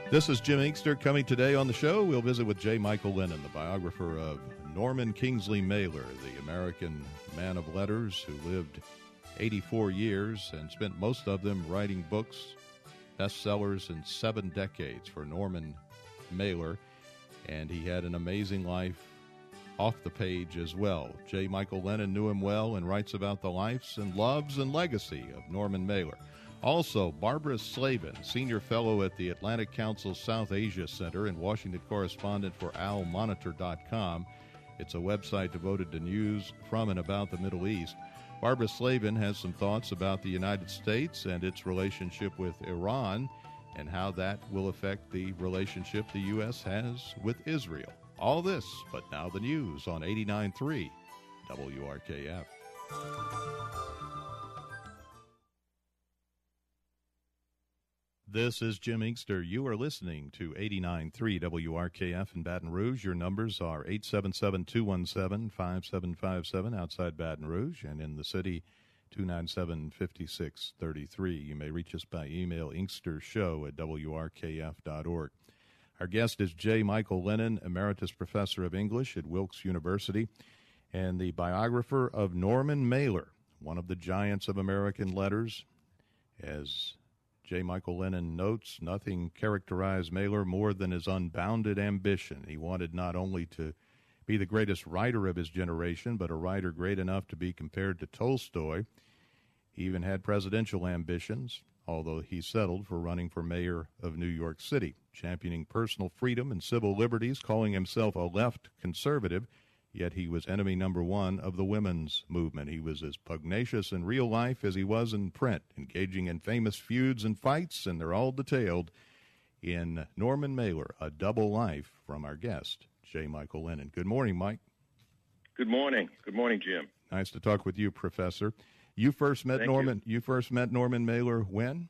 This is Jim Inkster coming today on the show. We'll visit with J. Michael Lennon, the biographer of Norman Kingsley Mailer, the American man of letters who lived 84 years and spent most of them writing books, bestsellers in 7 decades for Norman Mailer. And he had an amazing life off the page as well. J. Michael Lennon knew him well and writes about the lives and loves and legacy of Norman Mailer. Also, Barbara Slavin, Senior Fellow at the Atlantic Council South Asia Center and Washington correspondent for AlMonitor.com. It's a website devoted to news from and about the Middle East. Barbara Slavin has some thoughts about the United States and its relationship with Iran and how that will affect the relationship the U.S. has with Israel. All this, but now the news on 89.3 WRKF. This is Jim Inkster. You are listening to 89.3 WRKF in Baton Rouge. Your numbers are 877-217-5757 outside Baton Rouge, and in the city, 297-5633. You may reach us by email, inkstershow@wrkf.org. Our guest is J. Michael Lennon, Emeritus Professor of English at Wilkes University, and the biographer of Norman Mailer, one of the giants of American letters. As J. Michael Lennon notes, nothing characterized Mailer more than his unbounded ambition. He wanted not only to be the greatest writer of his generation, but a writer great enough to be compared to Tolstoy. He even had presidential ambitions, although he settled for running for mayor of New York City, championing personal freedom and civil liberties, calling himself a left conservative. Yet he was enemy number one of the women's movement. He was as pugnacious in real life as he was in print, engaging in famous feuds and fights, and they're all detailed in Norman Mailer, A Double Life, from our guest, J. Michael Lennon. Good morning, Mike. Good morning. Good morning, Jim. Nice to talk with you, Professor. You first met Norman Mailer when?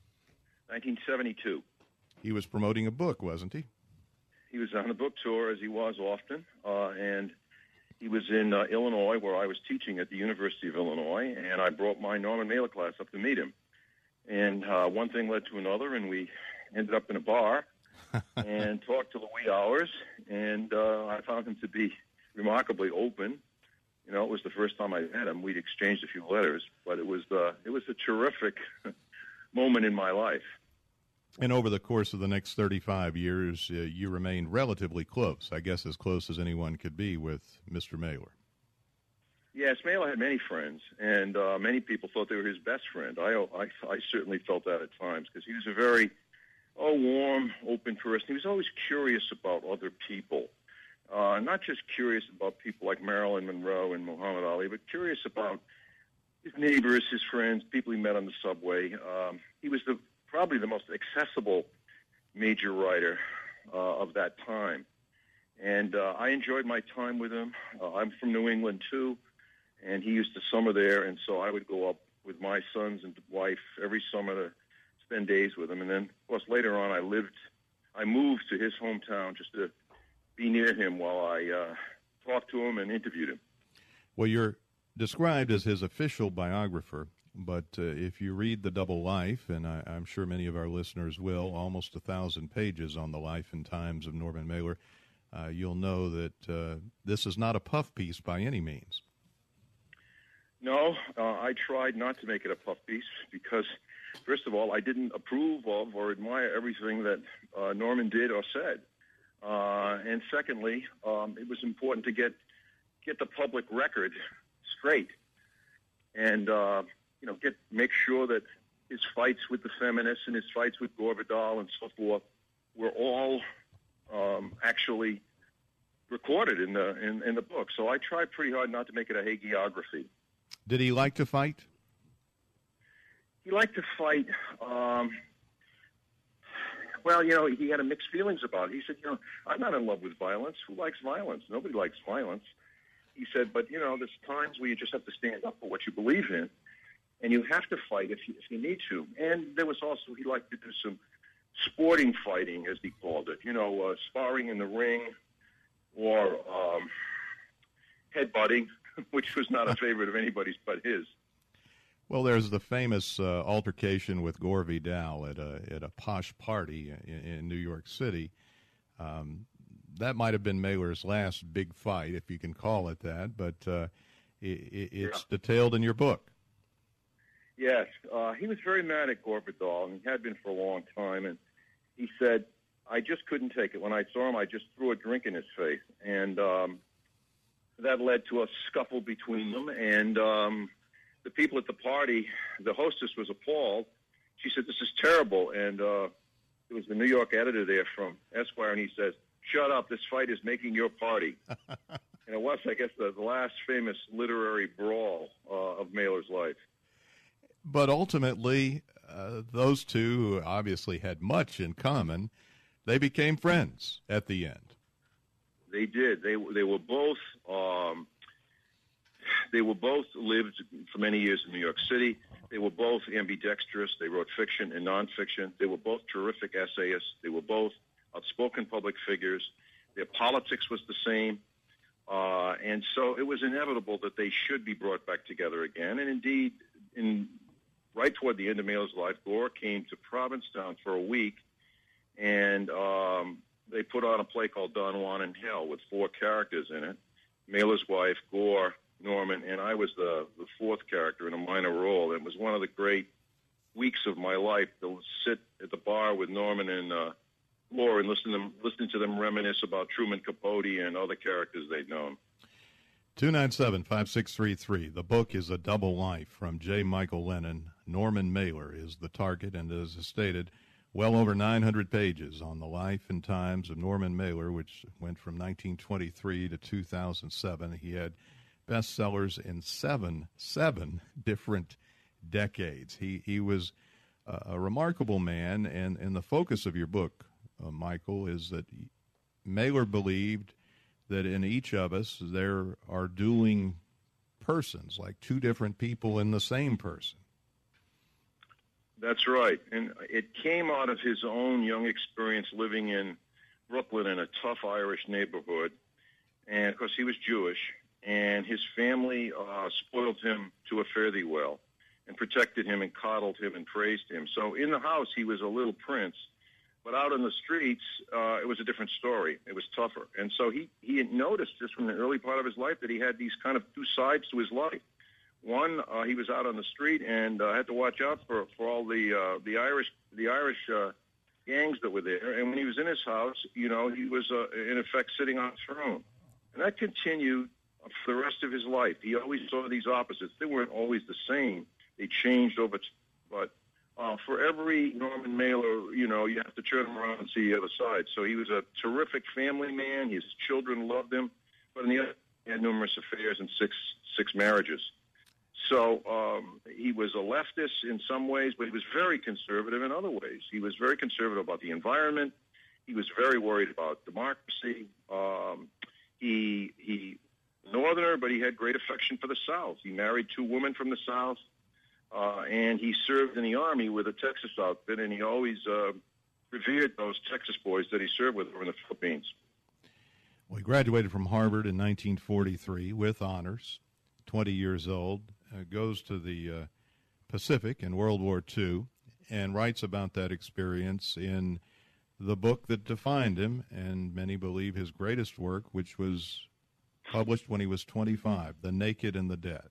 1972. He was promoting a book, wasn't he? He was on a book tour, as he was often, and he was in Illinois, where I was teaching at the University of Illinois, and I brought my Norman Mailer class up to meet him. And one thing led to another, and we ended up in a bar and talked till the wee hours, and I found him to be remarkably open. You know, it was the first time I met him. We'd exchanged a few letters, but it was a terrific moment in my life. And over the course of the next 35 years, you remained relatively close, I guess as close as anyone could be with Mr. Mailer. Yes, Mailer had many friends, and many people thought they were his best friend. I certainly felt that at times, because he was a very warm, open person. He was always curious about other people, not just curious about people like Marilyn Monroe and Muhammad Ali, but curious about his neighbors, his friends, people he met on the subway. He was probably the most accessible major writer of that time. And I enjoyed my time with him. I'm from New England, too, and he used to summer there, and so I would go up with my sons and wife every summer to spend days with him. And then, of course, later on I moved to his hometown just to be near him while I talked to him and interviewed him. Well, you're described as his official biographer, but if you read The Double Life, and I'm sure many of our listeners will, almost 1,000 pages on the life and times of Norman Mailer, you'll know that this is not a puff piece by any means. No, I tried not to make it a puff piece because, first of all, I didn't approve of or admire everything that Norman did or said. And secondly, it was important to get the public record straight and make sure that his fights with the feminists and his fights with Gore Vidal and so forth were all actually recorded in the book. So I tried pretty hard not to make it a hagiography. Did he like to fight? He liked to fight. Well, he had mixed feelings about it. He said, I'm not in love with violence. Who likes violence? Nobody likes violence. He said, but, there's times where you just have to stand up for what you believe in, and you have to fight if you need to. And there was also, he liked to do some sporting fighting, as he called it, sparring in the ring or headbutting, which was not a favorite of anybody's but his. Well, there's the famous altercation with Gore Vidal at a posh party in New York City. That might have been Mailer's last big fight, if you can call it that, but it's detailed in your book. Yes, he was very mad at Gore Vidal, and he had been for a long time, and he said, I just couldn't take it. When I saw him, I just threw a drink in his face, and that led to a scuffle between them, and the people at the party, the hostess was appalled. She said, this is terrible, and it was the New York editor there from Esquire, and he says, shut up, this fight is making your party. And it was, I guess, the last famous literary brawl of Mailer's life. But ultimately, those two, who obviously had much in common, they became friends at the end. They did. They were both lived for many years in New York City. They were both ambidextrous. They wrote fiction and nonfiction. They were both terrific essayists. They were both outspoken public figures. Their politics was the same. And so it was inevitable that they should be brought back together again. And indeed, right toward the end of Mailer's life, Gore came to Provincetown for a week, and they put on a play called Don Juan in Hell with 4 characters in it. Mailer's wife, Gore, Norman, and I was the fourth character in a minor role. It was one of the great weeks of my life to sit at the bar with Norman and Gore and listen to them reminisce about Truman Capote and other characters they'd known. 297-5633. The book is A Double Life from J. Michael Lennon. Norman Mailer is the target, and as stated, well over 900 pages on the life and times of Norman Mailer, which went from 1923 to 2007. He had bestsellers in seven different decades. He was a remarkable man, and the focus of your book, Michael, is that Mailer believed that in each of us there are dueling persons, like two different people in the same person. That's right. And it came out of his own young experience living in Brooklyn in a tough Irish neighborhood. And, of course, he was Jewish, and his family spoiled him to a fare thee well and protected him and coddled him and praised him. So in the house, he was a little prince. But out on the streets, it was a different story. It was tougher. And so he had noticed just from the early part of his life that he had these kind of two sides to his life. One, he was out on the street and had to watch out for all the Irish gangs that were there. And when he was in his house, he was in effect sitting on a throne. And that continued for the rest of his life. He always saw these opposites. They weren't always the same. They changed over but for every Norman Mailer, you have to turn him around and see the other side. So he was a terrific family man. His children loved him. But on the other hand, he had numerous affairs and six marriages. So he was a leftist in some ways, but he was very conservative in other ways. He was very conservative about the environment. He was very worried about democracy. He Northerner, but he had great affection for the South. He married 2 women from the South. And he served in the Army with a Texas outfit, and he always revered those Texas boys that he served with over in the Philippines. Well, he graduated from Harvard in 1943 with honors, 20 years old, goes to the Pacific in World War II, and writes about that experience in the book that defined him, and many believe his greatest work, which was published when he was 25, The Naked and the Dead.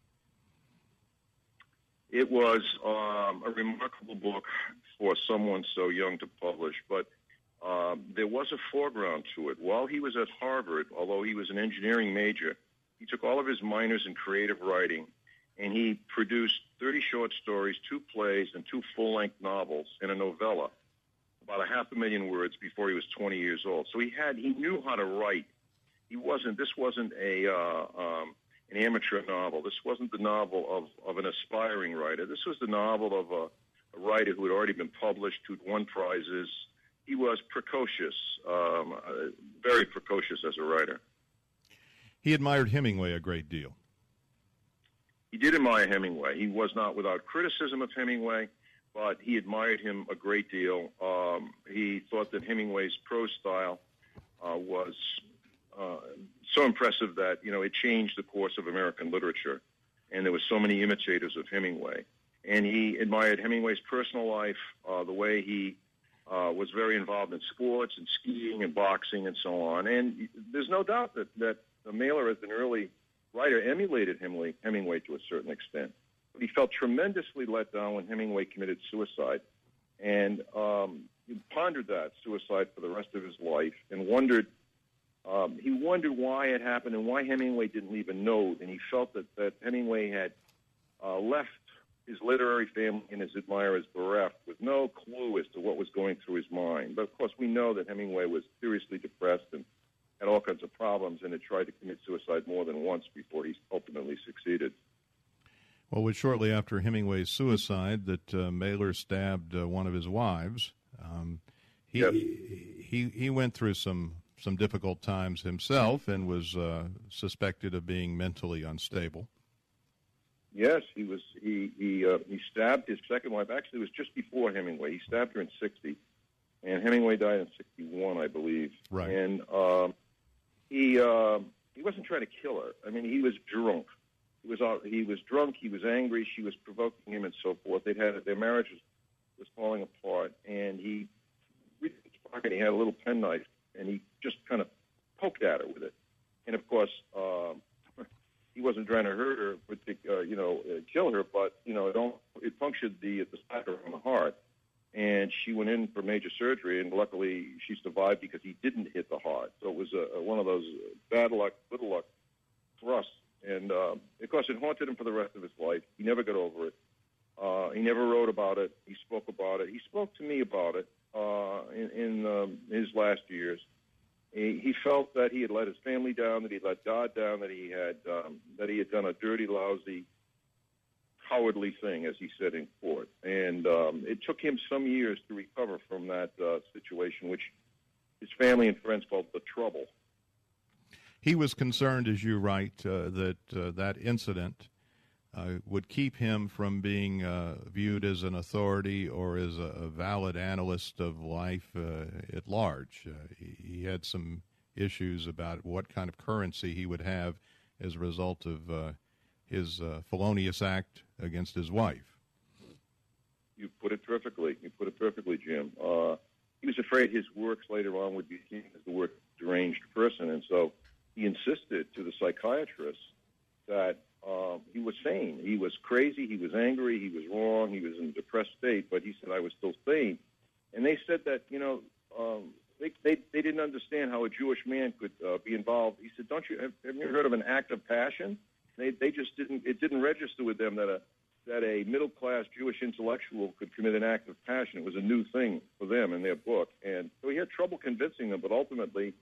It was a remarkable book for someone so young to publish, but there was a foreground to it. While he was at Harvard, although he was an engineering major, he took all of his minors in creative writing, and he produced 30 short stories, 2 plays, and 2 full-length novels, and a novella, about 500,000 words before he was 20 years old. So he knew how to write. This wasn't an amateur novel. This wasn't the novel of an aspiring writer. This was the novel of a writer who had already been published, who'd won prizes. He was precocious, very precocious as a writer. He admired Hemingway a great deal. He did admire Hemingway. He was not without criticism of Hemingway, but he admired him a great deal. He thought that Hemingway's prose style was so impressive that, it changed the course of American literature. and there were so many imitators of Hemingway. And he admired Hemingway's personal life, the way he was very involved in sports and skiing and boxing and so on. And there's no doubt that Mailer, as an early writer, emulated Hemingway to a certain extent. But he felt tremendously let down when Hemingway committed suicide, and he pondered that suicide for the rest of his life and wondered why it happened and why Hemingway didn't leave a note. And he felt that Hemingway had left his literary family and his admirers bereft with no clue as to what was going through his mind. But, of course, we know that Hemingway was seriously depressed and had all kinds of problems and had tried to commit suicide more than once before he ultimately succeeded. Well, it was shortly after Hemingway's suicide that Mailer stabbed one of his wives. Yes. He went through some difficult times himself and was suspected of being mentally unstable. Yes, he was. He stabbed his second wife. Actually, it was just before Hemingway. He stabbed her in '60, and Hemingway died in '61, I believe. Right. And he wasn't trying to kill her. I mean, he was drunk. He was drunk. He was angry. She was provoking him, and so forth. Their marriage was falling apart, and he reached his pocket. He had a little penknife, and he just kind of poked at her with it. And of course, he wasn't trying to hurt her, but kill her. But it punctured the side of the heart, and she went in for major surgery. And luckily, she survived because he didn't hit the heart. So it was one of those bad luck, little luck thrusts. And, of course, it haunted him for the rest of his life. He never got over it. He never wrote about it. He spoke about it. He spoke to me about it in his last years. He felt that he had let his family down, that he let God down, that he had done a dirty, lousy, cowardly thing, as he said in court. And it took him some years to recover from that situation, which his family and friends called the trouble. He was concerned, as you write, that incident would keep him from being viewed as an authority or as a valid analyst of life at large. He had some issues about what kind of currency he would have as a result of his felonious act against his wife. You put it perfectly. Jim. He was afraid his works later on would be seen as the work of a deranged person, and so he insisted to the psychiatrist that he was sane. He was crazy. He was angry. He was wrong. He was in a depressed state. But he said, I was still sane. And they said that, they didn't understand how a Jewish man could be involved. He said, have you heard of an act of passion? They just didn't. It didn't register with them that a middle-class Jewish intellectual could commit an act of passion. It was a new thing for them in their book. And so he had trouble convincing them, but ultimately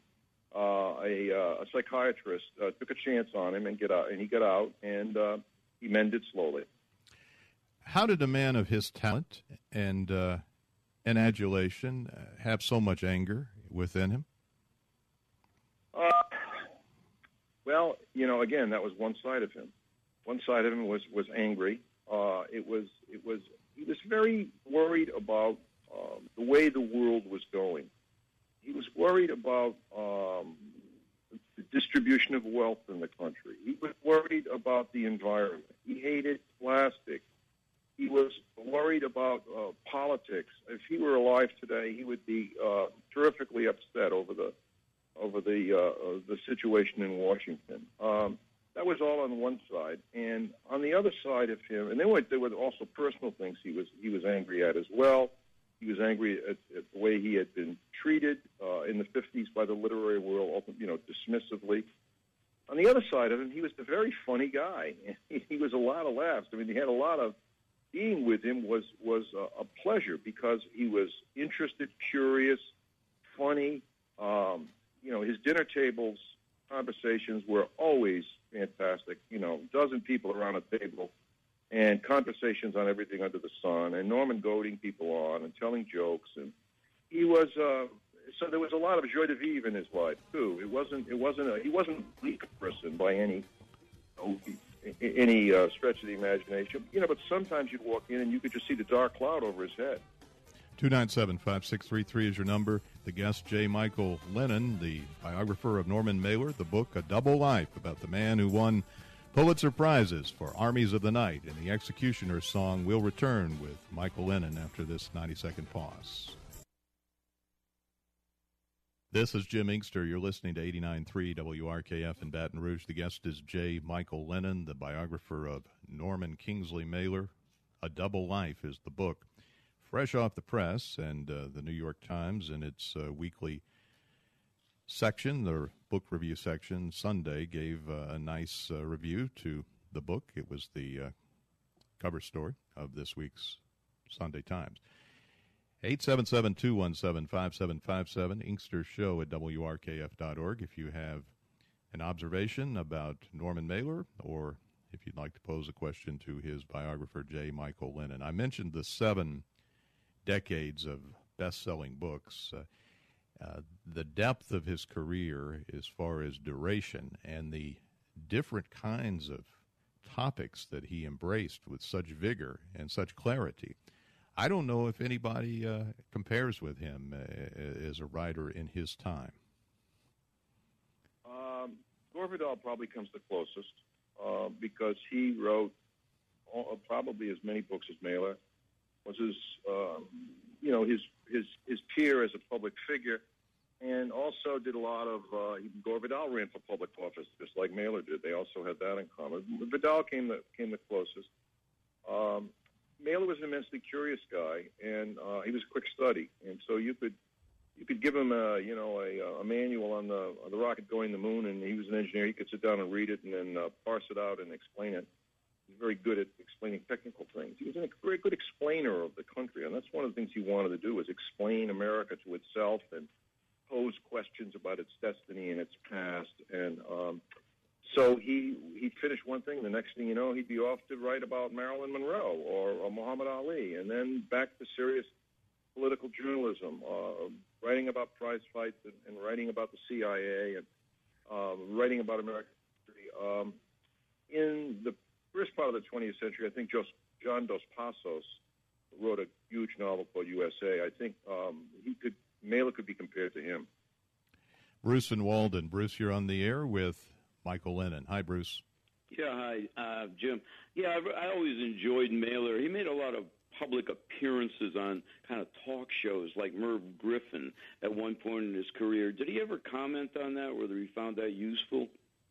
a psychiatrist took a chance on him and he got out, and he mended slowly. How did a man of his talent and adulation have so much anger within him? Well, again, that was one side of him. One side of him was angry. He was very worried about the way the world was going. He was worried about the distribution of wealth in the country. He was worried about the environment. He hated plastic. He was worried about politics. If he were alive today, he would be terrifically upset over the situation in Washington. That was all on one side, and on the other side of him, and there were also personal things he was angry at as well. He was angry at the way he had been treated in the 50s by the literary world, dismissively. On the other side of him, he was a very funny guy. He was a lot of laughs. I mean, he had a lot of being with him was a pleasure because he was interested, curious, funny. His dinner tables conversations were always fantastic. A dozen people around a table, and conversations on everything under the sun, and Norman goading people on and telling jokes, and he was. So there was a lot of joie de vivre in his life too. He wasn't a weak person by any stretch of the imagination. But sometimes you'd walk in and you could just see the dark cloud over his head. 297-5633 is your number. The guest, J. Michael Lennon, the biographer of Norman Mailer, the book A Double Life, about the man who won Pulitzer Prizes for Armies of the Night and the Executioner's Song will return with Michael Lennon after this 90-second pause. This is Jim Inkster. You're listening to 89.3 WRKF in Baton Rouge. The guest is J. Michael Lennon, the biographer of Norman Kingsley Mailer. A Double Life is the book. Fresh off the press, and the New York Times in its weekly section, the book review section, Sunday, gave a nice review to the book. It was the cover story of this week's Sunday Times. 877-217-5757, Inkster Show at WRKF.org. If you have an observation about Norman Mailer, or if you'd like to pose a question to his biographer, J. Michael Lennon. I mentioned the 7 decades of best-selling books. The depth of his career as far as duration and the different kinds of topics that he embraced with such vigor and such clarity. I don't know if anybody compares with him as a writer in his time. Gore Vidal probably comes the closest because he wrote probably as many books as Mailer. Was his peer as a public figure, and also did a lot of. Gore Vidal ran for public office just like Mailer did. They also had that in common. Vidal came the closest. Mailer was an immensely curious guy, and he was a quick study, and so you could give him a manual on the rocket going to the moon, and he was an engineer. He could sit down and read it and then parse it out and explain it. He was very good at explaining technical things. He was a very good explainer of the country, and that's one of the things he wanted to do, was explain America to itself and pose questions about its destiny and its past. And so he'd finish one thing, the next thing you know, he'd be off to write about Marilyn Monroe or Muhammad Ali, and then back to serious political journalism, writing about prize fights and writing about the CIA and writing about American history. In the first part of the 20th century, I think John Dos Passos wrote a huge novel called USA. I think Mailer could be compared to him. Bruce and Walden. Bruce, you're on the air with Michael Lennon. Hi, Bruce. Yeah, hi, Jim. Yeah, I always enjoyed Mailer. He made a lot of public appearances on kind of talk shows like Merv Griffin at one point in his career. Did he ever comment on that, whether he found that useful?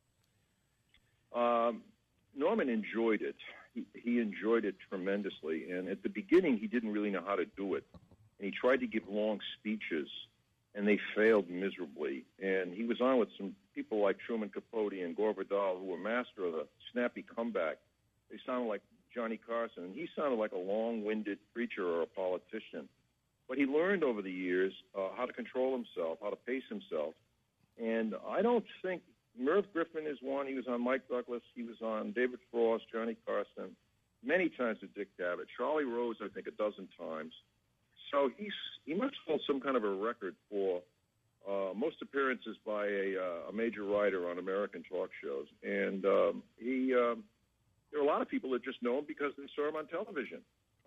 Norman enjoyed it. He enjoyed it tremendously. And at the beginning, he didn't really know how to do it. And he tried to give long speeches, and they failed miserably. And he was on with some people like Truman Capote and Gore Vidal, who were master of the snappy comeback. They sounded like Johnny Carson, and he sounded like a long-winded preacher or a politician. But he learned over the years how to control himself, how to pace himself. And I don't think Merv Griffin is one. He was on Mike Douglas. He was on David Frost, Johnny Carson, many times with Dick Cavett. Charlie Rose, I think, a dozen times. So he must hold some kind of a record for most appearances by a major writer on American talk shows. And there are a lot of people that just know him because they saw him on television.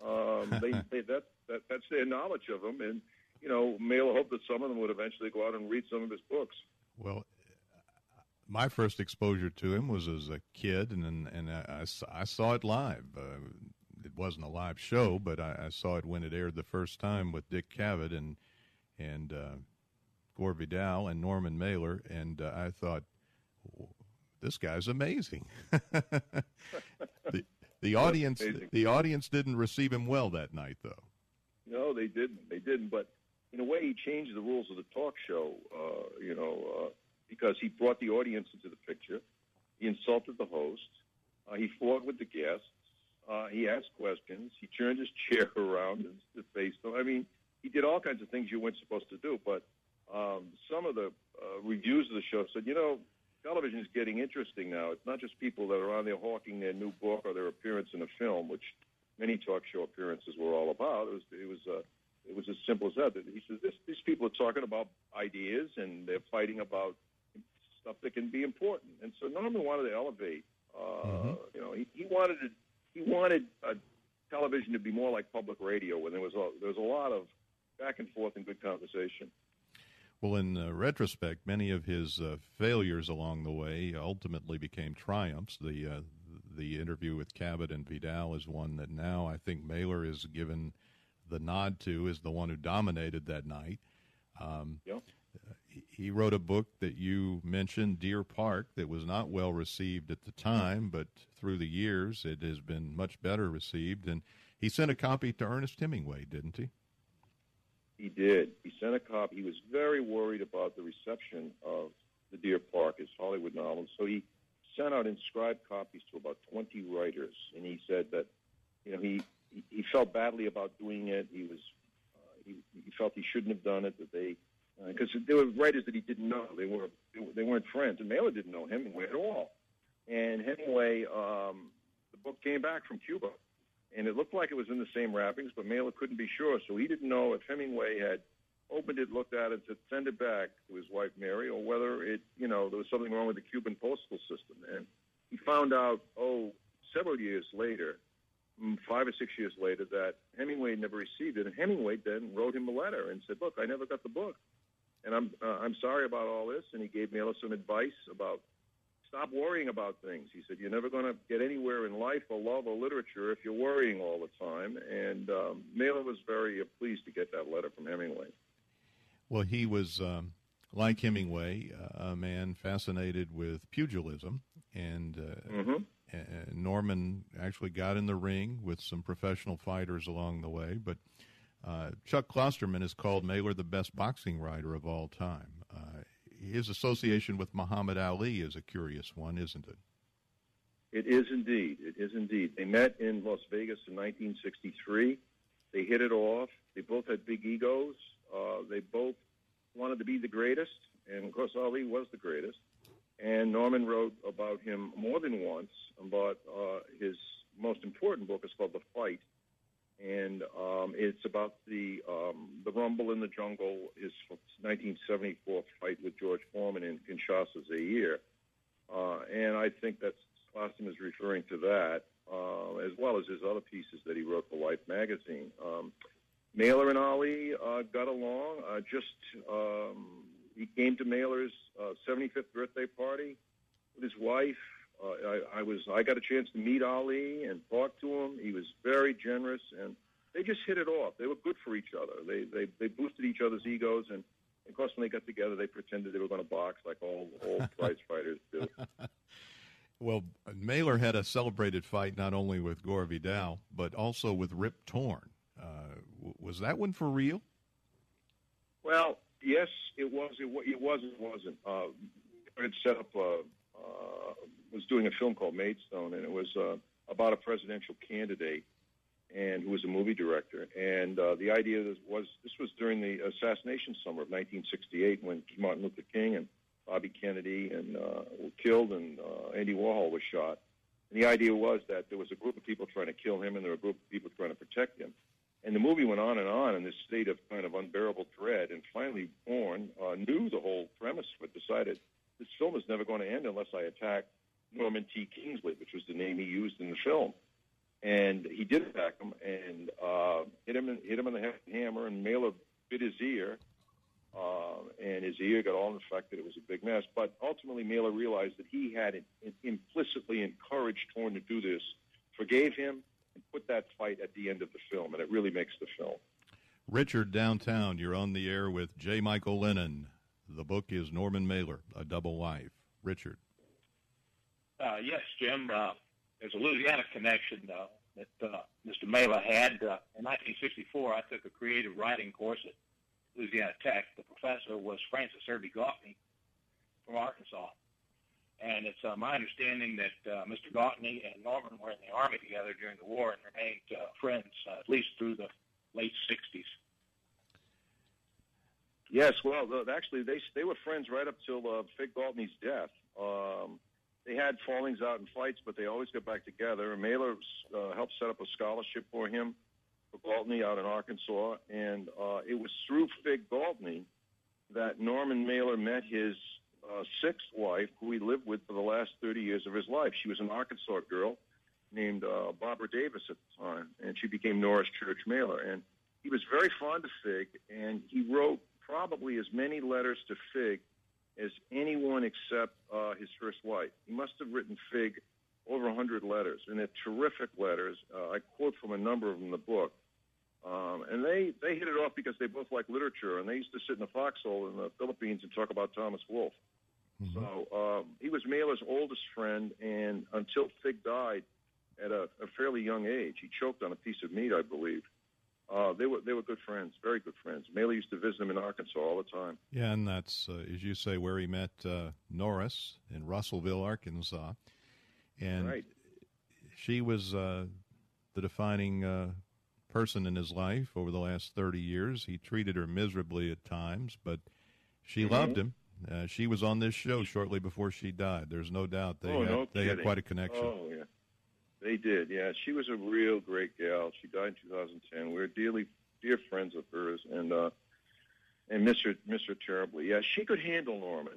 That's their knowledge of him. And, Mailer hoped that some of them would eventually go out and read some of his books. Well, my first exposure to him was as a kid, and I saw it live. It wasn't a live show, but I saw it when it aired the first time with Dick Cavett and Gore Vidal and Norman Mailer, and I thought, this guy's amazing. The audience didn't receive him well that night, though. No, they didn't. But in a way, he changed the rules of the talk show. Because he brought the audience into the picture. He insulted the host. He fought with the guests. He asked questions. He turned his chair around and faced them. I mean, he did all kinds of things you weren't supposed to do. But some of the reviews of the show said, television is getting interesting now. It's not just people that are on there hawking their new book or their appearance in a film, which many talk show appearances were all about. It was as simple as that. He says, these people are talking about ideas, and they're fighting about stuff that can be important. And so Norman wanted to elevate. He wanted television to be more like public radio, when there was a lot of back and forth and good conversation. Well, in retrospect, many of his failures along the way ultimately became triumphs. The interview with Cabot and Vidal is one that now I think Mailer is given the nod to as the one who dominated that night. Yep. He wrote a book that you mentioned, Deer Park, that was not well received at the time, but through the years it has been much better received. And he sent a copy to Ernest Hemingway, didn't he? He did. He sent a copy. He was very worried about the reception of the Deer Park, his Hollywood novel. So he sent out inscribed copies to about 20 writers, and he said that, he felt badly about doing it. He was he felt he shouldn't have done it. That they because there were writers that he didn't know. They weren't friends, and Mailer didn't know Hemingway at all. And Hemingway, the book came back from Cuba, and it looked like it was in the same wrappings, but Mailer couldn't be sure, so he didn't know if Hemingway had opened it, looked at it, said send it back to his wife Mary, or whether it, there was something wrong with the Cuban postal system. And he found out, several years later, 5 or 6 years later, that Hemingway never received it. And Hemingway then wrote him a letter and said, look, I never got the book, and I'm sorry about all this. And he gave Mailer some advice about stop worrying about things. He said, you're never going to get anywhere in life or love or literature if you're worrying all the time. And Mailer was very pleased to get that letter from Hemingway. Well, he was, like Hemingway, a man fascinated with pugilism, and Norman actually got in the ring with some professional fighters along the way, but Chuck Klosterman has called Mailer the best boxing writer of all time. His association with Muhammad Ali is a curious one, isn't it? It is indeed. It is indeed. They met in Las Vegas in 1963. They hit it off. They both had big egos. They both wanted to be the greatest, and of course Ali was the greatest. And Norman wrote about him more than once, but his most important book is called The Fight, and it's about the rumble in the jungle, his 1974 fight with George Foreman in Kinshasa, Zaire. And I think that Klosterman is referring to that, as well as his other pieces that he wrote for Life magazine. Mailer and Ali got along. He came to Mailer's 75th birthday party with his wife. I got a chance to meet Ali and talk to him. He was very generous, and they just hit it off. They were good for each other. They boosted each other's egos, and of course, when they got together, they pretended they were going to box like all prize fighters do. Well, Mailer had a celebrated fight not only with Gore Vidal, but also with Rip Torn. Was that one for real? Well, yes, it was. It was. It wasn't. It set up. Was doing a film called Maidstone, and it was about a presidential candidate, and who was a movie director. And the idea was this was during the assassination summer of 1968, when Martin Luther King and Bobby Kennedy were killed, and Andy Warhol was shot. And the idea was that there was a group of people trying to kill him, and there were a group of people trying to protect him. And the movie went on in this state of kind of unbearable dread. And finally, Bourne knew the whole premise, but decided this film is never going to end unless I attack Norman T. Kingsley, which was the name he used in the film. And he did attack him and hit him in the head with a hammer, and Mailer bit his ear, and his ear got all infected. It was a big mess. But ultimately, Mailer realized that he had implicitly encouraged Torn to do this, forgave him, and put that fight at the end of the film, and it really makes the film. Richard, downtown, you're on the air with J. Michael Lennon. The book is Norman Mailer, A Double Life. Richard. Yes, Jim. There's a Louisiana connection that Mr. Mailer had. In 1964, I took a creative writing course at Louisiana Tech. The professor was Francis Herbie Gautney from Arkansas. And it's my understanding that Mr. Gautney and Norman were in the Army together during the war and remained friends at least through the late 60s. Yes, well, actually, they were friends right up till Fig Gautney's death. They had fallings out and fights, but they always got back together. Mailer helped set up a scholarship for him, for Gautney out in Arkansas, and it was through Fig Gautney that Norman Mailer met his sixth wife, who he lived with for the last 30 years of his life. She was an Arkansas girl named Barbara Davis at the time, and she became Norris Church Mailer. And he was very fond of Fig, and he wrote probably as many letters to Fig as anyone except his first wife. He must have written Fig over 100 letters, and they're terrific letters. I quote from a number of them in the book. And they hit it off because they both like literature, and they used to sit in the foxhole in the Philippines and talk about Thomas Wolfe. Mm-hmm. So he was Mailer's oldest friend, and until Fig died at a fairly young age, he choked on a piece of meat, I believe. They were good friends, very good friends. Mailer used to visit him in Arkansas all the time. Yeah, and that's, as you say, where he met Norris in Russellville, Arkansas. And right. She was the defining person in his life over the last 30 years. He treated her miserably at times, but she loved him. She was on this show shortly before she died. There's no doubt they had quite a connection. Oh, yeah. They did, yeah. She was a real great gal. She died in 2010. We were dear friends of hers, and miss her terribly. Yeah, she could handle Norman.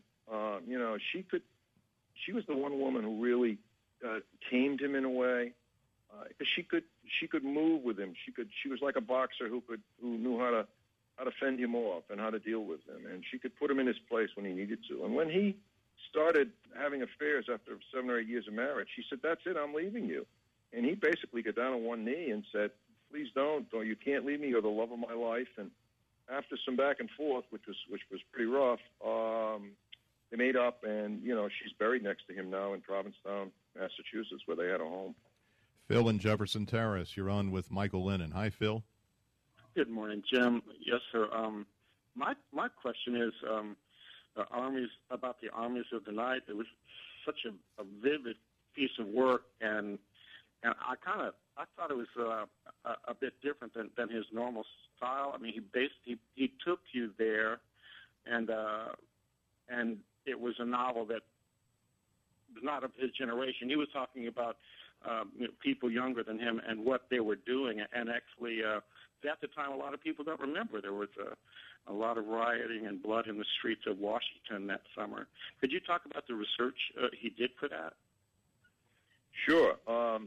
She was the one woman who really tamed him in a way. Because she could move with him. She was like a boxer who knew how to fend him off and how to deal with him, and she could put him in his place when he needed to. And when he started having affairs after 7 or 8 years of marriage, she said, "That's it, I'm leaving you." And he basically got down on one knee and said, "Please don't. You can't leave me. You're the love of my life." And after some back and forth, which was pretty rough, they made up, and she's buried next to him now in Provincetown, Massachusetts, where they had a home. Phil in Jefferson Terrace, you're on with Michael Lennon. Hi, Phil. Good morning, Jim. Yes, sir. My question is the armies of the night. It was such a vivid piece of work, and I thought it was a bit different than his normal style. I mean, he took you there, and it was a novel that was not of his generation. He was talking about people younger than him and what they were doing. And actually, at the time, a lot of people don't remember. There was a lot of rioting and blood in the streets of Washington that summer. Could you talk about the research he did for that? Sure.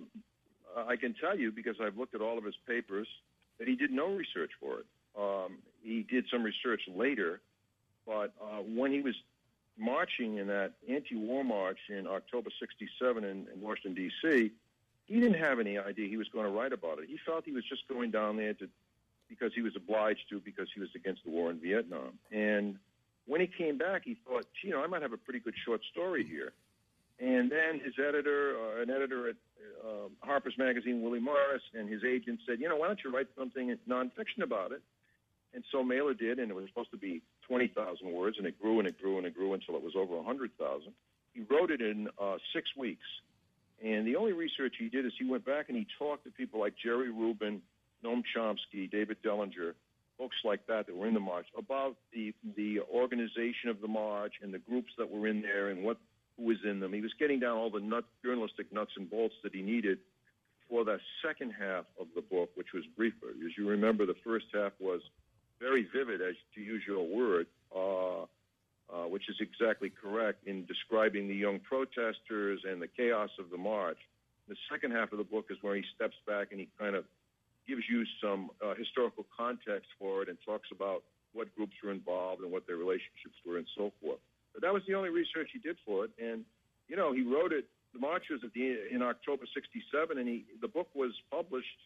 I can tell you, because I've looked at all of his papers, that he did no research for it. He did some research later, but when he was marching in that anti-war march in October 67 in Washington, D.C., he didn't have any idea he was going to write about it. He felt he was just going down there because he was obliged to, because he was against the war in Vietnam. And when he came back, he thought, I might have a pretty good short story here. And then his editor, an editor at Harper's Magazine, Willie Morris, and his agent said, why don't you write something nonfiction about it? And so Mailer did, and it was supposed to be 20,000 words, and it grew and it grew and it grew until it was over 100,000. He wrote it in 6 weeks. And the only research he did is he went back and he talked to people like Jerry Rubin, Noam Chomsky, David Dellinger, folks like that were in the march, about the organization of the march and the groups that were in there and who was in them. He was getting down all the journalistic nuts and bolts that he needed for the second half of the book, which was briefer. As you remember, the first half was very vivid, as to use your word, which is exactly correct in describing the young protesters and the chaos of the march. The second half of the book is where he steps back and he kind of gives you some historical context for it and talks about what groups were involved and what their relationships were and so forth. But that was the only research he did for it. And, he wrote it, the march was in October 67, and the book was published,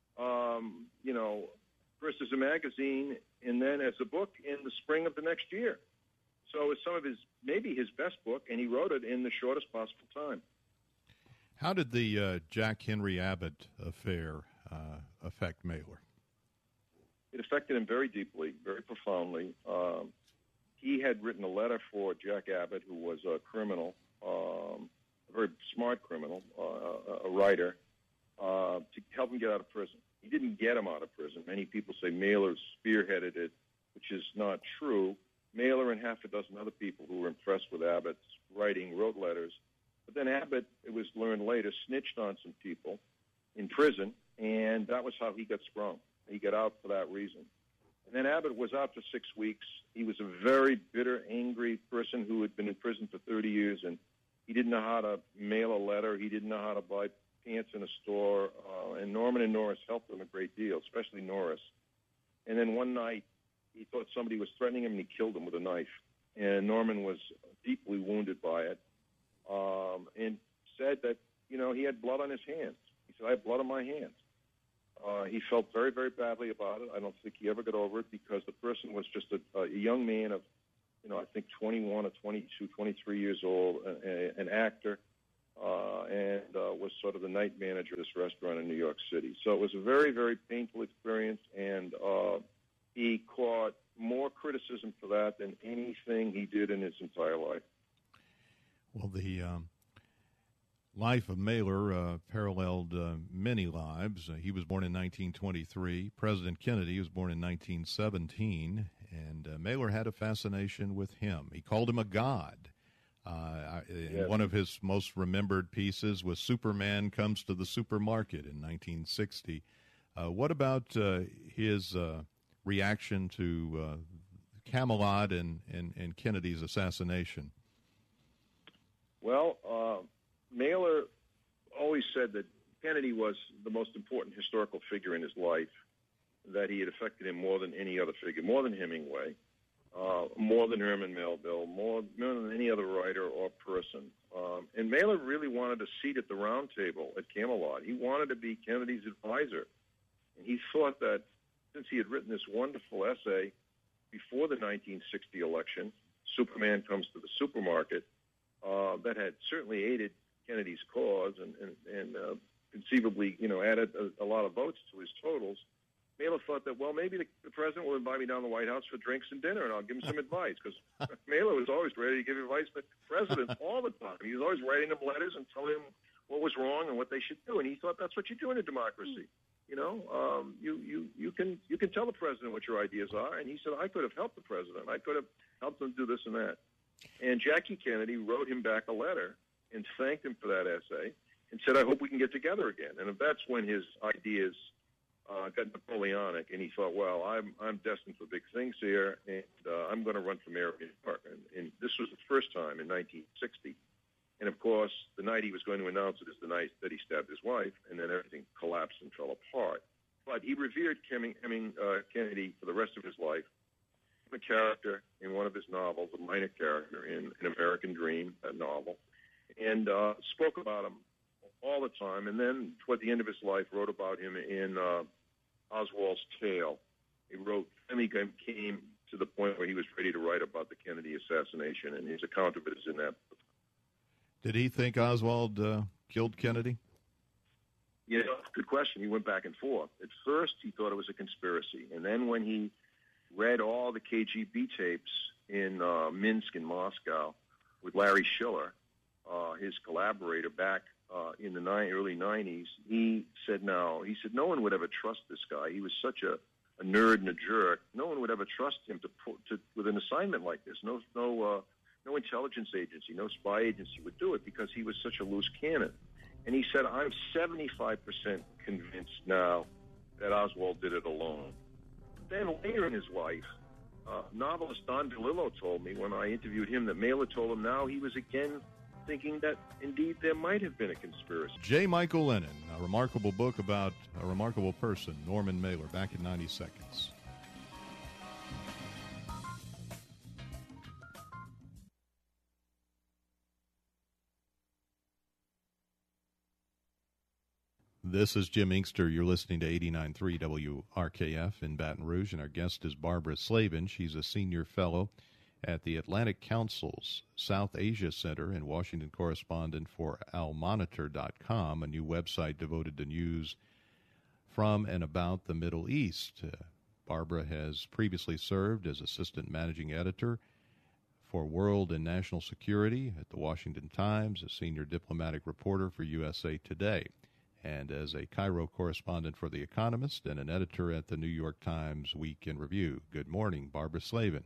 first as a magazine and then as a book in the spring of the next year. So it's maybe his best book, and he wrote it in the shortest possible time. How did the Jack Henry Abbott affair affect Mailer? It affected him very deeply, very profoundly. He had written a letter for Jack Abbott, who was a criminal, a very smart criminal, a writer, to help him get out of prison. He didn't get him out of prison. Many people say Mailer spearheaded it, which is not true. Mailer and half a dozen other people who were impressed with Abbott's writing wrote letters. But then Abbott, it was learned later, snitched on some people in prison, and that was how he got sprung. He got out for that reason. And then Abbott was out for 6 weeks. He was a very bitter, angry person who had been in prison for 30 years, and he didn't know how to mail a letter. He didn't know how to buy pants in a store. And Norman and Norris helped him a great deal, especially Norris. And then one night, he thought somebody was threatening him, and he killed him with a knife. And Norman was deeply wounded by it, and said that, he had blood on his hands. He said, I have blood on my hands. He felt very, very badly about it. I don't think he ever got over it because the person was just a young man of, I think 21 or 22, 23 years old, an actor, and was sort of the night manager of this restaurant in New York City. So it was a very, very painful experience, and he caught more criticism for that than anything he did in his entire life. Well, the life of Mailer paralleled many lives. He was born in 1923. President Kennedy was born in 1917, and Mailer had a fascination with him. He called him a god. One of his most remembered pieces was Superman Comes to the Supermarket in 1960. What about his reaction to Camelot and Kennedy's assassination? Well, Mailer always said that Kennedy was the most important historical figure in his life, that he had affected him more than any other figure, more than Hemingway, more than Herman Melville, more than any other writer or person. And Mailer really wanted a seat at the round table at Camelot. He wanted to be Kennedy's advisor. And he thought that since he had written this wonderful essay before the 1960 election, Superman Comes to the Supermarket, that had certainly aided Kennedy's cause and conceivably, added a lot of votes to his totals. Mailer thought that, well, maybe the president will invite me down to the White House for drinks and dinner, and I'll give him some advice, because Mailer was always ready to give advice to presidents all the time. He was always writing them letters and telling them what was wrong and what they should do, and he thought that's what you do in a democracy. You can tell the president what your ideas are, and he said, I could have helped the president. I could have helped him do this and that. And Jackie Kennedy wrote him back a letter and thanked him for that essay and said, I hope we can get together again. And that's when his ideas got Napoleonic, and he thought, well, I'm destined for big things here, and I'm going to run for mayor of New York. And this was the first time in 1960. And, of course, the night he was going to announce it is the night that he stabbed his wife, and then everything collapsed and fell apart. But he revered Kennedy for the rest of his life. A character in one of his novels, a minor character in An American Dream, that novel, and spoke about him all the time. And then, toward the end of his life, wrote about him in Oswald's Tale. He wrote, then he came to the point where he was ready to write about the Kennedy assassination, and his account of it is in that book. Did he think Oswald killed Kennedy? Good question. He went back and forth. At first, he thought it was a conspiracy, and then when he read all the KGB tapes in Minsk and Moscow with Larry Schiller, his collaborator, back in the early 90s, he said no one would ever trust this guy. He was such a nerd and a jerk. No one would ever trust him to with an assignment like this. No intelligence agency, no spy agency would do it because he was such a loose cannon. And he said, I'm 75% convinced now that Oswald did it alone. Then later in his life, novelist Don DeLillo told me when I interviewed him that Mailer told him now he was again thinking that indeed there might have been a conspiracy. J. Michael Lennon, a remarkable book about a remarkable person, Norman Mailer, back in 90 seconds. This is Jim Inkster. You're listening to 89.3 WRKF in Baton Rouge, and our guest is Barbara Slavin. She's a senior fellow at the Atlantic Council's South Asia Center and Washington correspondent for almonitor.com, a new website devoted to news from and about the Middle East. Barbara has previously served as assistant managing editor for World and National Security at the Washington Times, a senior diplomatic reporter for USA Today, and as a Cairo correspondent for The Economist and an editor at the New York Times Week in Review. Good morning, Barbara Slavin.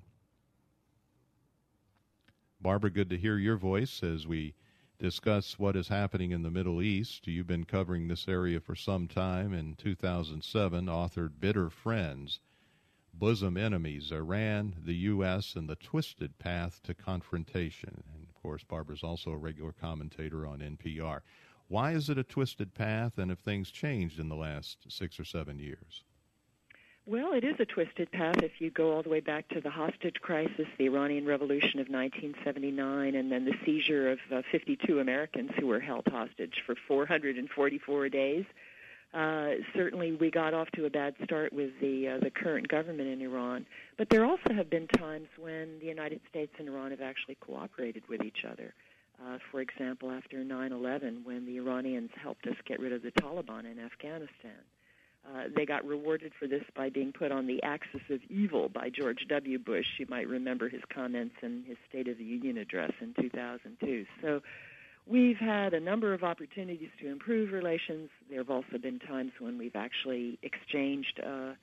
Barbara, good to hear your voice as we discuss what is happening in the Middle East. You've been covering this area for some time. In 2007, authored Bitter Friends, Bosom Enemies, Iran, the U.S., and the Twisted Path to Confrontation. And, of course, Barbara's also a regular commentator on NPR. Why is it a twisted path, and have things changed in the last 6 or 7 years? Well, it is a twisted path if you go all the way back to the hostage crisis, the Iranian Revolution of 1979, and then the seizure of 52 Americans who were held hostage for 444 days. Certainly we got off to a bad start with the current government in Iran, but there also have been times when the United States and Iran have actually cooperated with each other. For example, after 9/11, when the Iranians helped us get rid of the Taliban in Afghanistan. They got rewarded for this by being put on the axis of evil by George W. Bush. You might remember his comments in his State of the Union address in 2002. So we've had a number of opportunities to improve relations. There have also been times when we've actually exchanged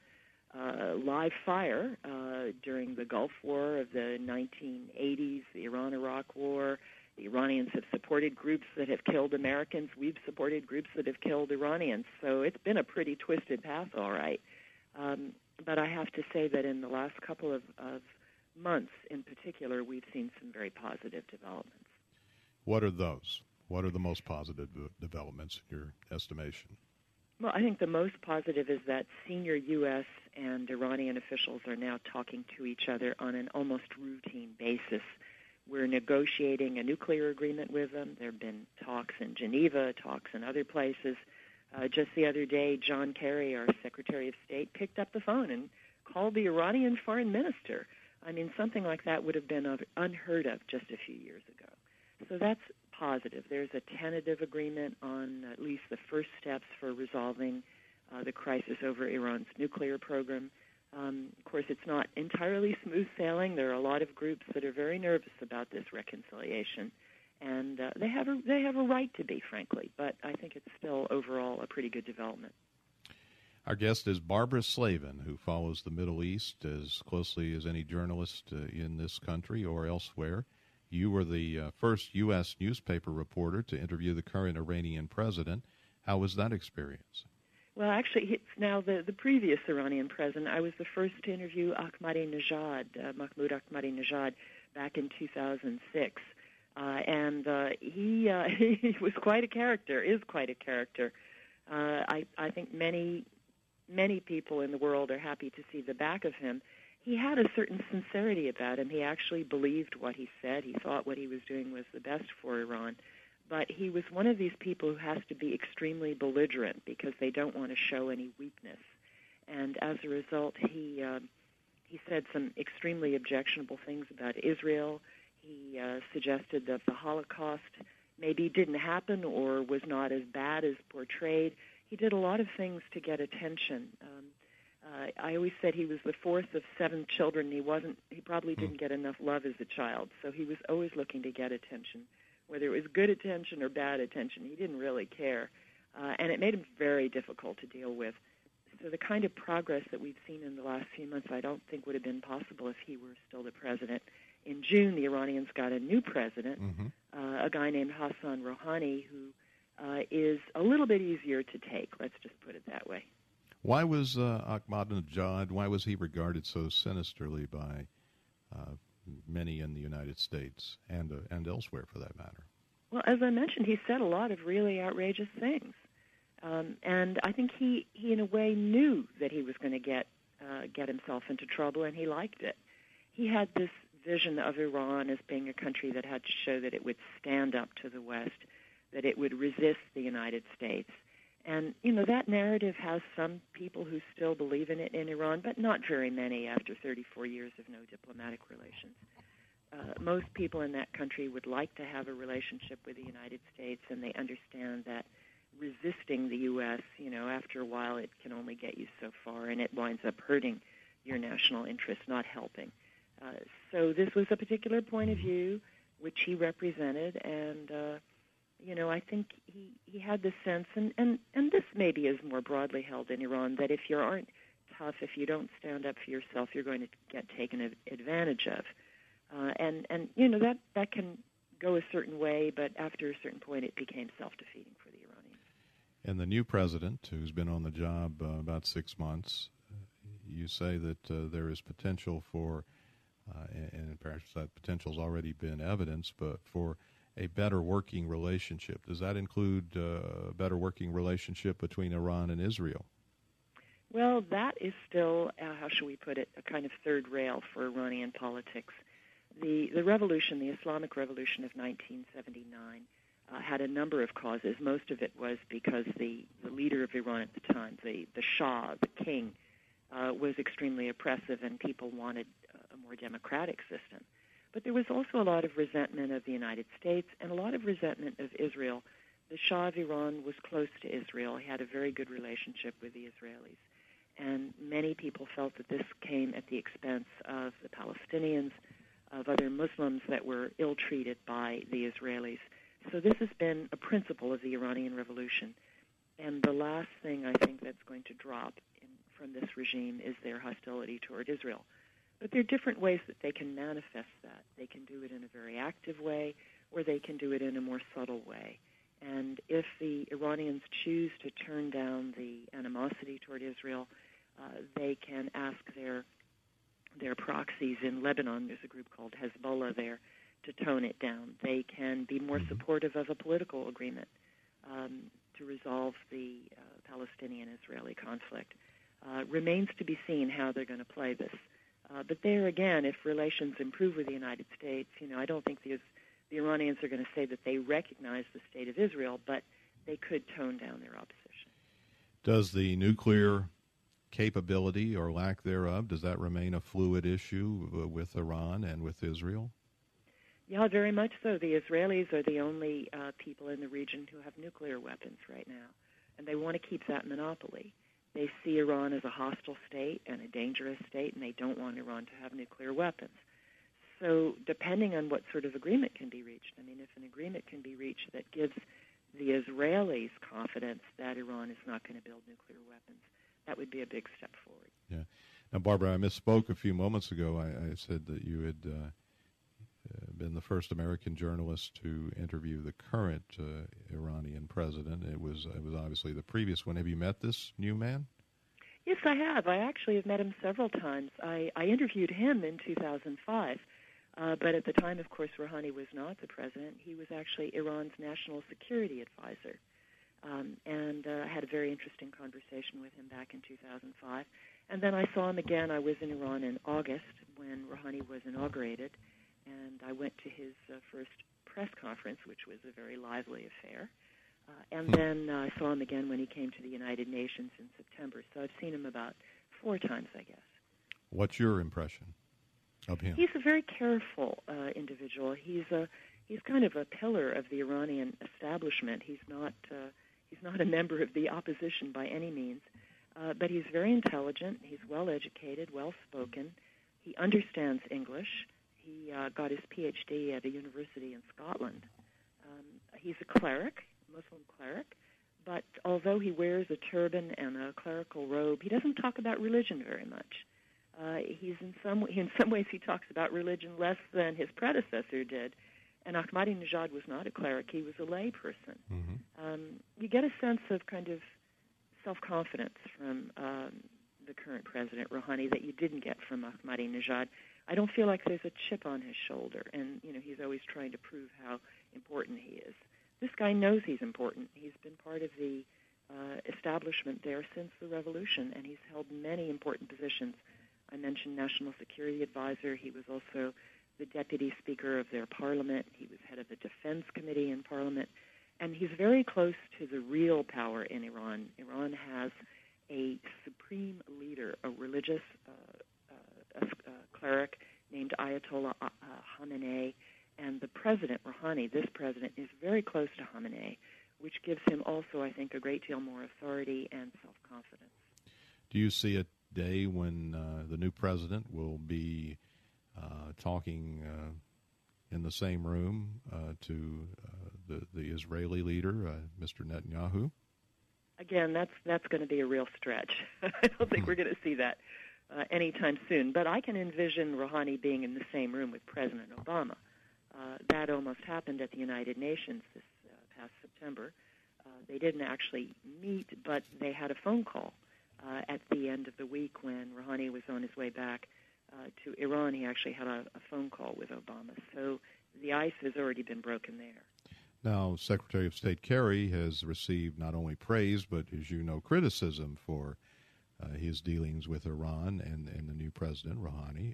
live fire during the Gulf War of the 1980s, the Iran-Iraq War. The Iranians have supported groups that have killed Americans. We've supported groups that have killed Iranians. So it's been a pretty twisted path, all right. But I have to say that in the last couple of months in particular, we've seen some very positive developments. What are those? What are the most positive developments in your estimation? Well, I think the most positive is that senior U.S. and Iranian officials are now talking to each other on an almost routine basis. We're negotiating a nuclear agreement with them. There have been talks in Geneva, talks in other places. Just the other day, John Kerry, our Secretary of State, picked up the phone and called the Iranian foreign minister. I mean, something like that would have been unheard of just a few years ago. So that's positive. There's a tentative agreement on at least the first steps for resolving the crisis over Iran's nuclear program. Of course, it's not entirely smooth sailing. There are a lot of groups that are very nervous about this reconciliation, and they have a right to be, frankly. But I think it's still overall a pretty good development. Our guest is Barbara Slavin, who follows the Middle East as closely as any journalist in this country or elsewhere. You were the first U.S. newspaper reporter to interview the current Iranian president. How was that experience? Well, actually, it's now the previous Iranian president. I was the first to interview Mahmoud Ahmadinejad, back in 2006. And he was quite a character, is quite a character. I think many people in the world are happy to see the back of him. He had a certain sincerity about him. He actually believed what he said. He thought what he was doing was the best for Iran. But he was one of these people who has to be extremely belligerent because they don't want to show any weakness. And as a result, he said some extremely objectionable things about Israel. He suggested that the Holocaust maybe didn't happen or was not as bad as portrayed. He did a lot of things to get attention. I always said he was the fourth of 7 children. He probably didn't get enough love as a child, so he was always looking to get attention. Whether it was good attention or bad attention, he didn't really care. And it made him very difficult to deal with. So the kind of progress that we've seen in the last few months I don't think would have been possible if he were still the president. In June, the Iranians got a new president, a guy named Hassan Rouhani, who is a little bit easier to take, let's just put it that way. Why was Ahmadinejad, why was he regarded so sinisterly by many in the United States and elsewhere, for that matter? Well, as I mentioned, he said a lot of really outrageous things, and I think he in a way knew that he was going to get himself into trouble, and he liked it. He had this vision of Iran as being a country that had to show that it would stand up to the West, that it would resist the United States. And, that narrative has some people who still believe in it in Iran, but not very many after 34 years of no diplomatic relations. Most people in that country would like to have a relationship with the United States, and they understand that resisting the U.S., after a while it can only get you so far, and it winds up hurting your national interests, not helping. So this was a particular point of view which he represented, and I think he had the sense, and this maybe is more broadly held in Iran, that if you aren't tough, if you don't stand up for yourself, you're going to get taken advantage of. And that can go a certain way, but after a certain point it became self-defeating for the Iranians. And the new president, who's been on the job about 6 months, you say that there is potential for, and perhaps that potential's already been evidenced, but for a better working relationship. Does that include a better working relationship between Iran and Israel? Well, that is still, how shall we put it, a kind of third rail for Iranian politics. The revolution, the Islamic Revolution of 1979, had a number of causes. Most of it was because the leader of Iran at the time, the Shah, the king, was extremely oppressive, and people wanted a more democratic system. But there was also a lot of resentment of the United States and a lot of resentment of Israel. The Shah of Iran was close to Israel. He had a very good relationship with the Israelis. And many people felt that this came at the expense of the Palestinians, of other Muslims that were ill-treated by the Israelis. So this has been a principle of the Iranian Revolution. And the last thing I think that's going to drop from this regime is their hostility toward Israel. But there are different ways that they can manifest that. They can do it in a very active way, or they can do it in a more subtle way. And if the Iranians choose to turn down the animosity toward Israel, they can ask their proxies in Lebanon, there's a group called Hezbollah there, to tone it down. They can be more supportive of a political agreement to resolve the Palestinian-Israeli conflict. Remains to be seen how they're going to play this. But there again, if relations improve with the United States, I don't think the Iranians are going to say that they recognize the state of Israel, but they could tone down their opposition. Does the nuclear capability or lack thereof, does that remain a fluid issue with Iran and with Israel? Yeah, very much so. The Israelis are the only people in the region who have nuclear weapons right now, and they want to keep that monopoly. They see Iran as a hostile state and a dangerous state, and they don't want Iran to have nuclear weapons. So depending on what sort of agreement can be reached, if an agreement can be reached that gives the Israelis confidence that Iran is not going to build nuclear weapons, that would be a big step forward. Yeah. Now, Barbara, I misspoke a few moments ago. I said that you had been the first American journalist to interview the current Iranian president. It was obviously the previous one. Have you met this new man? Yes, I have. I actually have met him several times. I interviewed him in 2005, but at the time, of course, Rouhani was not the president. He was actually Iran's national security advisor. And I had a very interesting conversation with him back in 2005. And then I saw him again. I was in Iran in August when Rouhani was inaugurated, and I went to his first press conference, which was a very lively affair. And then I saw him again when he came to the United Nations in September. So I've seen him about 4 times, I guess. What's your impression of him? He's a very careful individual. He's kind of a pillar of the Iranian establishment. He's not a member of the opposition by any means, but he's very intelligent. He's well-educated, well-spoken. He understands English. He got his Ph.D. at a university in Scotland. He's a cleric, Muslim cleric, but although he wears a turban and a clerical robe, he doesn't talk about religion very much. In some ways he talks about religion less than his predecessor did. And Ahmadinejad was not a cleric; he was a lay person. Mm-hmm. You get a sense of kind of self-confidence from the current president Rouhani that you didn't get from Ahmadinejad. I don't feel like there's a chip on his shoulder, and he's always trying to prove how important he is. This guy knows he's important. He's been part of the establishment there since the revolution, and he's held many important positions. I mentioned National Security Advisor. He was also the Deputy Speaker of their parliament. He was head of the Defense Committee in parliament. And he's very close to the real power in Iran. Iran has a supreme leader, a religious cleric named Ayatollah Khamenei. And the president, Rouhani, this president, is very close to Khamenei, which gives him also, I think, a great deal more authority and self-confidence. Do you see a day when the new president will be talking in the same room to the Israeli leader, Mr. Netanyahu? Again, that's going to be a real stretch. I don't think we're going to see that anytime soon. But I can envision Rouhani being in the same room with President Obama. That almost happened at the United Nations this past September. They didn't actually meet, but they had a phone call at the end of the week when Rouhani was on his way back to Iran. He actually had a phone call with Obama. So the ice has already been broken there. Now, Secretary of State Kerry has received not only praise, but, as you know, criticism for his dealings with Iran and the new president, Rouhani.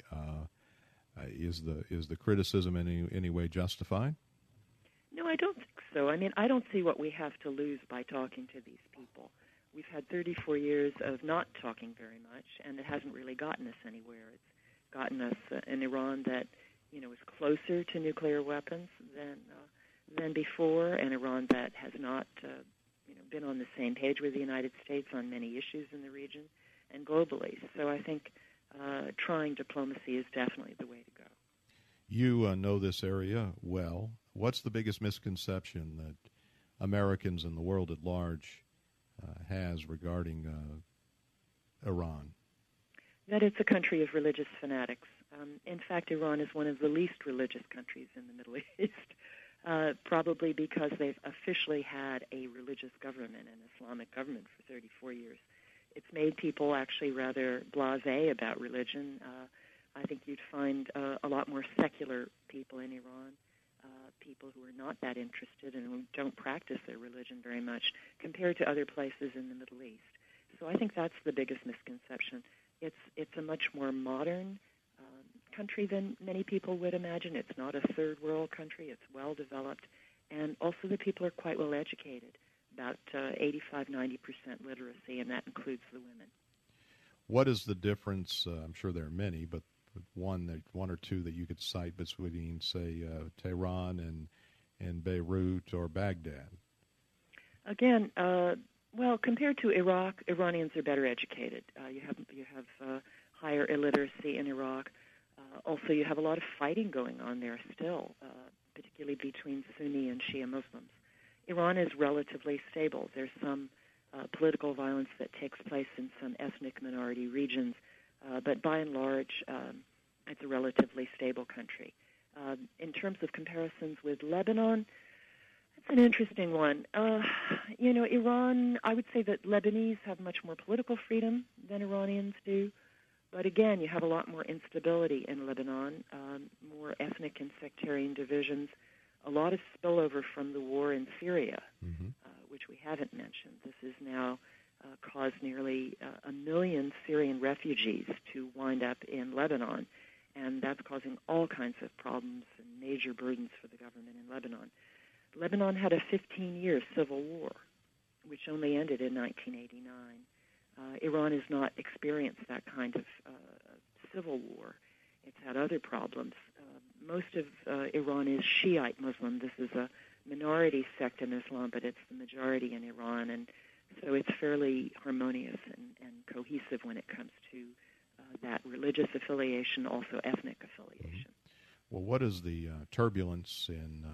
Is the criticism in any way justified? No, I don't think so. I mean, I don't see what we have to lose by talking to these people. We've had 34 years of not talking very much, and it hasn't really gotten us anywhere. It's gotten us an Iran that, is closer to nuclear weapons than before, an Iran that has not, been on the same page with the United States on many issues in the region and globally. So I think trying diplomacy is definitely the way to go. You know this area well. What's the biggest misconception that Americans and the world at large has regarding Iran? That it's a country of religious fanatics. In fact, Iran is one of the least religious countries in the Middle East, probably because they've officially had a religious government, an Islamic government, for 34 years. It's made people actually rather blasé about religion. I think you'd find a lot more secular people in Iran, people who are not that interested and who don't practice their religion very much compared to other places in the Middle East. So I think that's the biggest misconception. It's a much more modern country than many people would imagine. It's not a third world country. It's well developed, and also the people are quite well educated, about 85-90% literacy, and that includes the women. What is the difference? I'm sure there are many, but one or two that you could cite between, say, Tehran and Beirut or Baghdad? Again, well, compared to Iraq, Iranians are better educated. You have higher illiteracy in Iraq. Also, you have a lot of fighting going on there still, particularly between Sunni and Shia Muslims. Iran is relatively stable. There's some political violence that takes place in some ethnic minority regions, but by and large, it's a relatively stable country. In terms of comparisons with Lebanon, it's an interesting one. Iran, I would say that Lebanese have much more political freedom than Iranians do. But again, you have a lot more instability in Lebanon, more ethnic and sectarian divisions, a lot of spillover from the war in Syria, which we haven't mentioned. This has now caused nearly 1 million Syrian refugees to wind up in Lebanon, and that's causing all kinds of problems and major burdens for the government in Lebanon. Lebanon had a 15-year civil war, which only ended in 1989. Iran has not experienced that kind of civil war. It's had other problems. Most of Iran is Shiite Muslim. This is a minority sect in Islam, but it's the majority in Iran, and so it's fairly harmonious and cohesive when it comes to that religious affiliation, also ethnic affiliation. Well, what is the turbulence in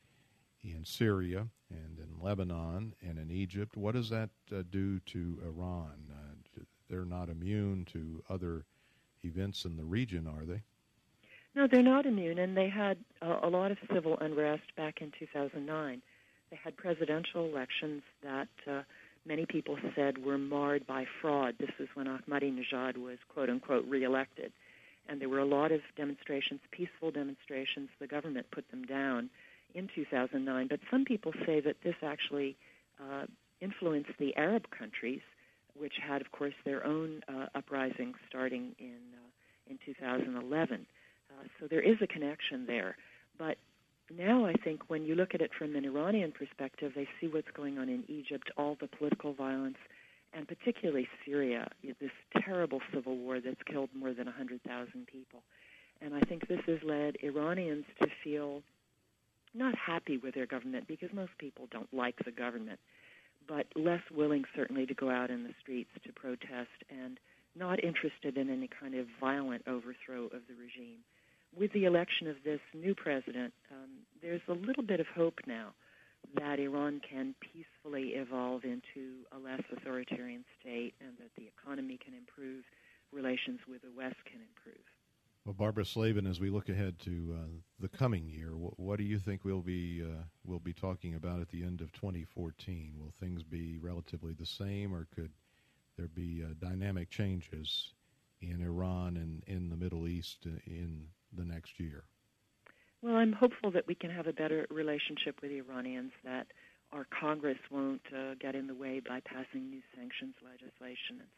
Syria and in Lebanon and in Egypt? What does that do to Iran? They're not immune to other events in the region, are they? No, they're not immune, and they had a lot of civil unrest back in 2009. They had presidential elections that many people said were marred by fraud. This was when Ahmadinejad was, quote-unquote, reelected. And there were a lot of demonstrations, peaceful demonstrations. The government put them down in 2009. But some people say that this actually influenced the Arab countries, which had, of course, their own uprisings starting in 2011. So there is a connection there. But now I think when you look at it from an Iranian perspective, they see what's going on in Egypt, all the political violence, and particularly Syria, this terrible civil war that's killed more than 100,000 people. And I think this has led Iranians to feel not happy with their government, because most people don't like the government, but less willing certainly to go out in the streets to protest and not interested in any kind of violent overthrow of the regime. With the election of this new president, there's a little bit of hope now that Iran can peacefully evolve into a less authoritarian state and that the economy can improve, relations with the West can improve. Well, Barbara Slavin, as we look ahead to the coming year, what do you think we'll be talking about at the end of 2014? Will things be relatively the same, or could there be dynamic changes in Iran and in the Middle East in the next year? Well, I'm hopeful that we can have a better relationship with the Iranians, that our Congress won't get in the way by passing new sanctions legislation and so on.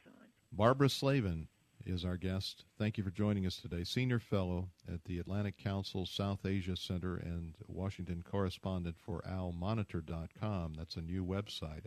Barbara Slavin is our guest. Thank you for joining us today. Senior Fellow at the Atlantic Council South Asia Center and Washington correspondent for owlmonitor.com. That's a new website,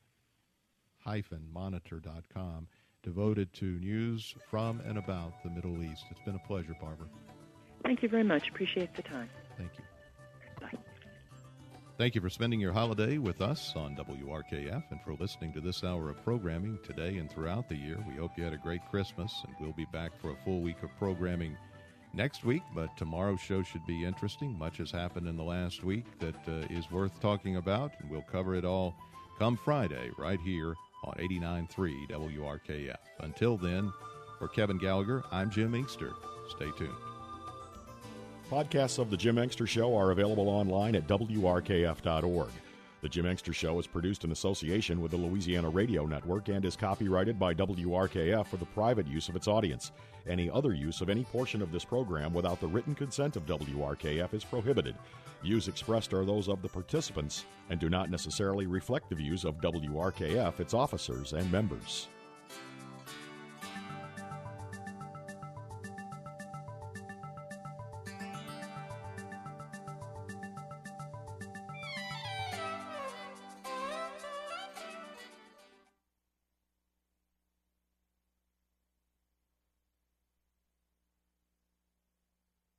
owl-monitor.com, devoted to news from and about the Middle East. It's been a pleasure, Barbara. Thank you very much. Appreciate the time. Thank you. Bye. Thank you for spending your holiday with us on WRKF and for listening to this hour of programming today and throughout the year. We hope you had a great Christmas, and we'll be back for a full week of programming next week, but tomorrow's show should be interesting. Much has happened in the last week that is worth talking about, and we'll cover it all come Friday right here on 89.3 WRKF. Until then, for Kevin Gallagher, I'm Jim Inkster. Stay tuned. Podcasts of The Jim Inkster Show are available online at WRKF.org. The Jim Inkster Show is produced in association with the Louisiana Radio Network and is copyrighted by WRKF for the private use of its audience. Any other use of any portion of this program without the written consent of WRKF is prohibited. Views expressed are those of the participants and do not necessarily reflect the views of WRKF, its officers, and members.